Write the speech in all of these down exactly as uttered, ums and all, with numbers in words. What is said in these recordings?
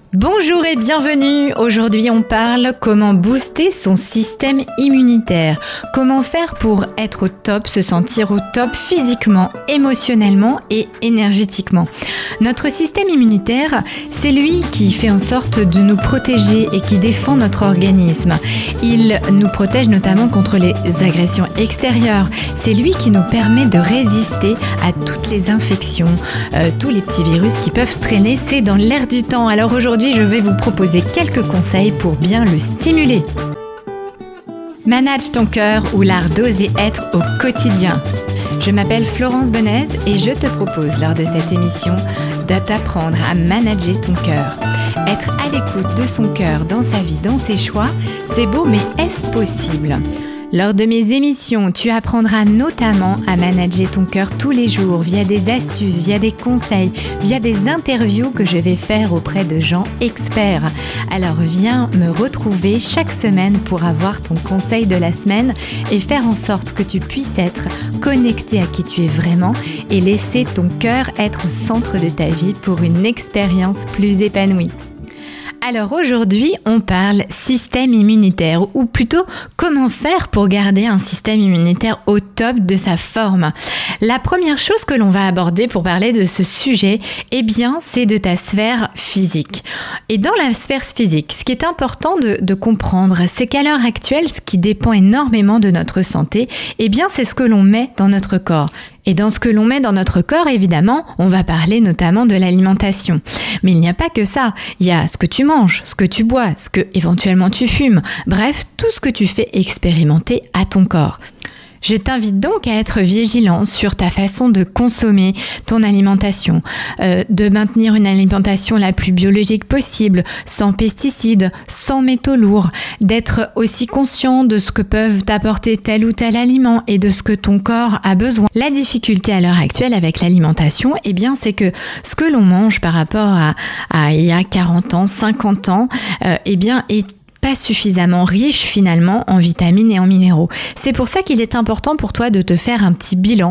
Bonjour et bienvenue. Aujourd'hui, on parle comment booster son système immunitaire. Comment faire pour être au top, se sentir au top physiquement, émotionnellement et énergétiquement. Notre système immunitaire, c'est lui qui fait en sorte de nous protéger et qui défend notre organisme. Il nous protège notamment contre les agressions extérieures. C'est lui qui nous permet de résister à toutes les infections, euh, tous les petits virus qui peuvent traîner. C'est dans l'air du temps. Alors aujourd'hui, je vais vous proposer quelques conseils pour bien le stimuler. Manage ton cœur ou l'art d'oser être au quotidien. Je m'appelle Florence Benez et je te propose lors de cette émission de t'apprendre à manager ton cœur. Être à l'écoute de son cœur dans sa vie, dans ses choix, c'est beau, mais est-ce possible ? Lors de mes émissions, tu apprendras notamment à manager ton cœur tous les jours via des astuces, via des conseils, via des interviews que je vais faire auprès de gens experts. Alors viens me retrouver chaque semaine pour avoir ton conseil de la semaine et faire en sorte que tu puisses être connecté à qui tu es vraiment et laisser ton cœur être au centre de ta vie pour une expérience plus épanouie. Alors aujourd'hui, on parle système immunitaire ou plutôt comment faire pour garder un système immunitaire au top de sa forme. La première chose que l'on va aborder pour parler de ce sujet, eh bien, c'est de ta sphère physique. Et dans la sphère physique, ce qui est important de, de comprendre, c'est qu'à l'heure actuelle, ce qui dépend énormément de notre santé, eh bien, c'est ce que l'on met dans notre corps. Et dans ce que l'on met dans notre corps, évidemment, on va parler notamment de l'alimentation. Mais il n'y a pas que ça. Il y a ce que tu manges, ce que tu bois, ce que éventuellement tu fumes. Bref, tout ce que tu fais expérimenter à ton corps. Je t'invite donc à être vigilant sur ta façon de consommer ton alimentation, euh, de maintenir une alimentation la plus biologique possible, sans pesticides, sans métaux lourds, d'être aussi conscient de ce que peuvent t'apporter tel ou tel aliment et de ce que ton corps a besoin. La difficulté à l'heure actuelle avec l'alimentation, eh bien, c'est que ce que l'on mange par rapport à, à il y a quarante ans, cinquante ans, euh, eh bien, est pas suffisamment riche finalement en vitamines et en minéraux. C'est pour ça qu'il est important pour toi de te faire un petit bilan.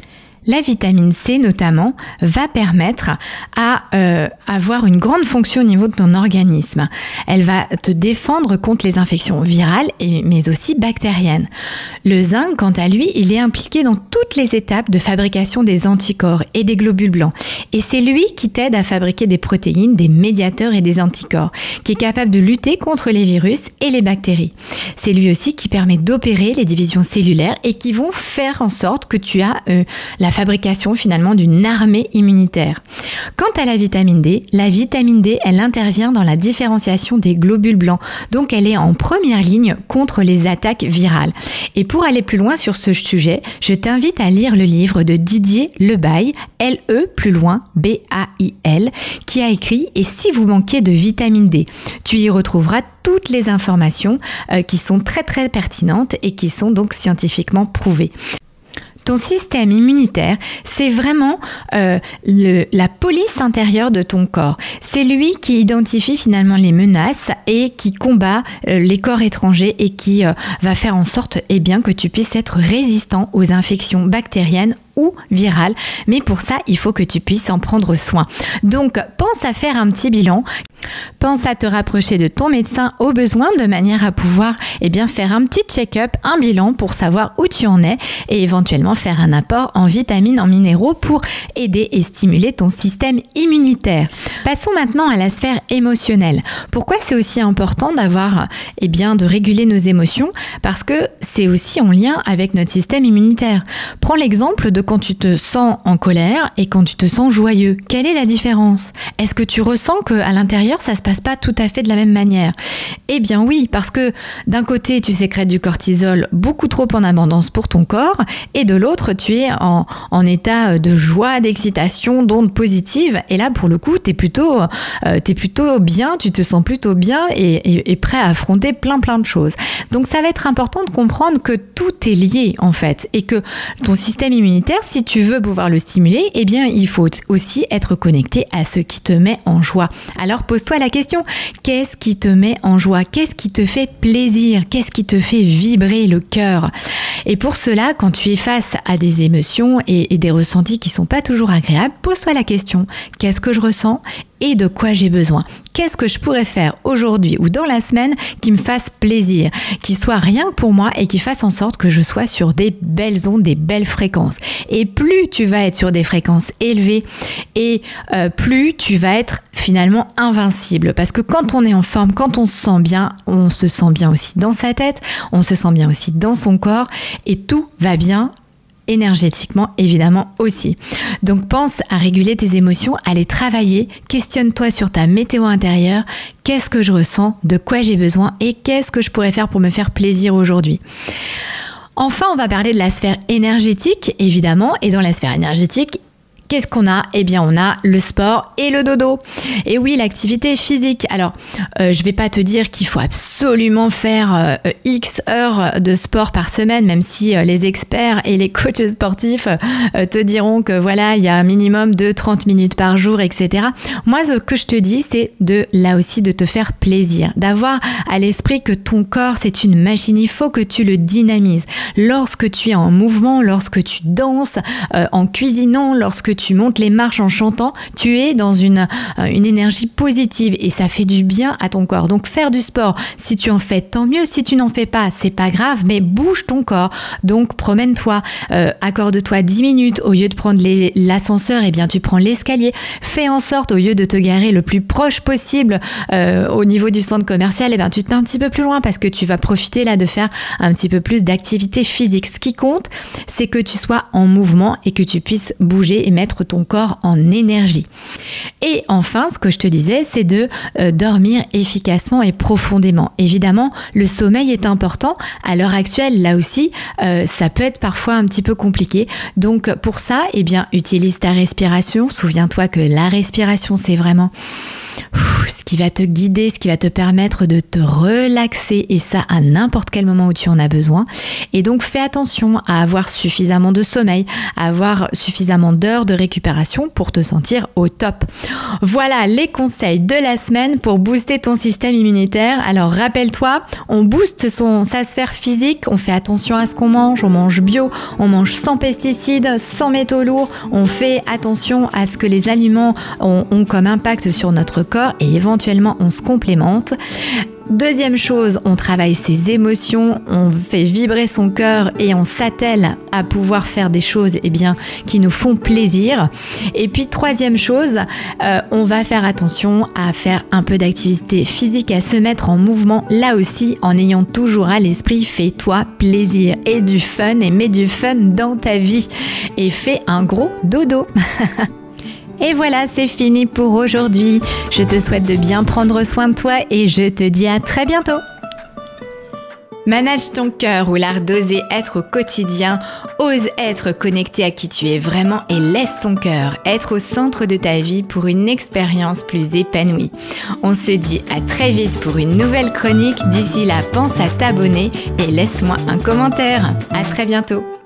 La vitamine C notamment va permettre à euh, avoir une grande fonction au niveau de ton organisme. Elle va te défendre contre les infections virales et, mais aussi bactériennes. Le zinc, quant à lui, il est impliqué dans toutes les étapes de fabrication des anticorps et des globules blancs. Et c'est lui qui t'aide à fabriquer des protéines, des médiateurs et des anticorps, qui est capable de lutter contre les virus et les bactéries. C'est lui aussi qui permet d'opérer les divisions cellulaires et qui vont faire en sorte que tu as euh, la fabrication finalement d'une armée immunitaire. Quant à la vitamine D, la vitamine D, elle intervient dans la différenciation des globules blancs. Donc elle est en première ligne contre les attaques virales. Et pour aller plus loin sur ce sujet, je t'invite à lire le livre de Didier Lebail, L E plus loin, B A I L, qui a écrit « Et si vous manquiez de vitamine D ?» Tu y retrouveras toutes les informations euh, qui sont très très pertinentes et qui sont donc scientifiquement prouvées. Ton système immunitaire, c'est vraiment euh, le, la police intérieure de ton corps. C'est lui qui identifie finalement les menaces et qui combat euh, les corps étrangers et qui euh, va faire en sorte eh bien, que tu puisses être résistant aux infections bactériennes ou virales. Mais pour ça, il faut que tu puisses en prendre soin. Donc, pense à faire un petit bilan. Pense à te rapprocher de ton médecin au besoin de manière à pouvoir eh bien, faire un petit check-up, un bilan pour savoir où tu en es et éventuellement faire un apport en vitamines, en minéraux pour aider et stimuler ton système immunitaire. Passons maintenant à la sphère émotionnelle. Pourquoi c'est aussi important d'avoir, eh bien, de réguler nos émotions ? Parce que c'est aussi en lien avec notre système immunitaire. Prends l'exemple de quand tu te sens en colère et quand tu te sens joyeux. Quelle est la différence ? Est-ce que tu ressens qu'à l'intérieur, ça se passe pas tout à fait de la même manière ? Eh bien oui, parce que d'un côté, tu sécrètes du cortisol beaucoup trop en abondance pour ton corps et de l'autre, tu es en, en état de joie, d'excitation, d'onde positive. Et là, pour le coup, t'es plutôt, euh, t'es plutôt bien, tu te sens plutôt bien et, et, et prêt à affronter plein plein de choses. Donc ça va être important de comprendre que tout est lié en fait et que ton système immunitaire, si tu veux pouvoir le stimuler, eh bien, il faut aussi être connecté à ce qui te met en joie. Alors, pose-toi la question, qu'est-ce qui te met en joie ? Qu'est-ce qui te fait plaisir ? Qu'est-ce qui te fait vibrer le cœur ? Et pour cela, quand tu es face à des émotions et, et des ressentis qui sont pas toujours agréables, pose-toi la question, qu'est-ce que je ressens ? et de quoi j'ai besoin. Qu'est-ce que je pourrais faire aujourd'hui ou dans la semaine qui me fasse plaisir, qui soit rien que pour moi et qui fasse en sorte que je sois sur des belles ondes, des belles fréquences. Et plus tu vas être sur des fréquences élevées et euh, plus tu vas être finalement invincible. Parce que quand on est en forme, quand on se sent bien, on se sent bien aussi dans sa tête, on se sent bien aussi dans son corps et tout va bien énergétiquement évidemment aussi. Donc pense à réguler tes émotions, à les travailler, questionne-toi sur ta météo intérieure, qu'est-ce que je ressens, de quoi j'ai besoin et qu'est-ce que je pourrais faire pour me faire plaisir aujourd'hui. Enfin, on va parler de la sphère énergétique évidemment, et dans la sphère énergétique, qu'est-ce qu'on a ? Eh bien, on a le sport et le dodo. Et oui, l'activité physique. Alors, euh, je vais pas te dire qu'il faut absolument faire euh, X heures de sport par semaine, même si euh, les experts et les coachs sportifs euh, te diront que voilà, il y a un minimum de trente minutes par jour, et cetera. Moi, ce que je te dis, c'est de là aussi de te faire plaisir, d'avoir à l'esprit que ton corps, c'est une machine. Il faut que tu le dynamises. Lorsque tu es en mouvement, lorsque tu danses, euh, en cuisinant, lorsque tu montes les marches en chantant, tu es dans une, une énergie positive et ça fait du bien à ton corps. Donc faire du sport, si tu en fais, tant mieux. Si tu n'en fais pas, c'est pas grave, mais bouge ton corps. Donc promène-toi, euh, accorde-toi dix minutes. Au lieu de prendre les, l'ascenseur, eh bien tu prends l'escalier. Fais en sorte, au lieu de te garer le plus proche possible euh, au niveau du centre commercial, eh bien tu te mets un petit peu plus loin parce que tu vas profiter là de faire un petit peu plus d'activité physique. Ce qui compte, c'est que tu sois en mouvement et que tu puisses bouger et mettre ton corps en énergie. Et enfin, ce que je te disais, c'est de euh, dormir efficacement et profondément. Évidemment, le sommeil est important. À l'heure actuelle, là aussi, euh, ça peut être parfois un petit peu compliqué. Donc pour ça, eh bien, utilise ta respiration. Souviens-toi que la respiration, c'est vraiment ce qui va te guider, ce qui va te permettre de te relaxer, et ça à n'importe quel moment où tu en as besoin. Et donc fais attention à avoir suffisamment de sommeil, à avoir suffisamment d'heures de récupération pour te sentir au top. Voilà les conseils de la semaine pour booster ton système immunitaire. Alors rappelle-toi, on booste son, sa sphère physique, on fait attention à ce qu'on mange, on mange bio, on mange sans pesticides, sans métaux lourds, on fait attention à ce que les aliments ont, ont comme impact sur notre corps et éventuellement on se complémente. Deuxième chose, on travaille ses émotions, on fait vibrer son cœur et on s'attelle à pouvoir faire des choses eh bien, qui nous font plaisir. Et puis troisième chose, euh, on va faire attention à faire un peu d'activité physique, à se mettre en mouvement, là aussi en ayant toujours à l'esprit fais-toi plaisir et du fun, et mets du fun dans ta vie et fais un gros dodo. Et voilà, c'est fini pour aujourd'hui. Je te souhaite de bien prendre soin de toi et je te dis à très bientôt. Manage ton cœur ou l'art d'oser être au quotidien. Ose être connecté à qui tu es vraiment et laisse ton cœur être au centre de ta vie pour une expérience plus épanouie. On se dit à très vite pour une nouvelle chronique. D'ici là, pense à t'abonner et laisse-moi un commentaire. À très bientôt.